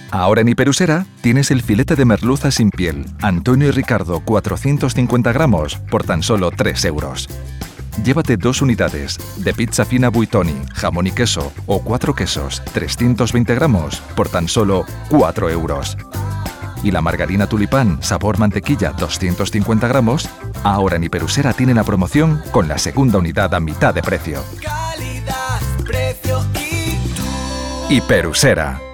Ahora en Hiperusera tienes el filete de merluza sin piel, Antonio y Ricardo 450 gramos por tan solo 3 euros. Llévate 2 unidades de pizza fina Buitoni, jamón y queso o 4 quesos, 320 gramos por tan solo 4 euros. Y la margarina Tulipán sabor mantequilla 250 gramos, ahora en Hiperusera tiene la promoción con la segunda unidad a mitad de precio. Calidad, precio y tú. Hiperusera.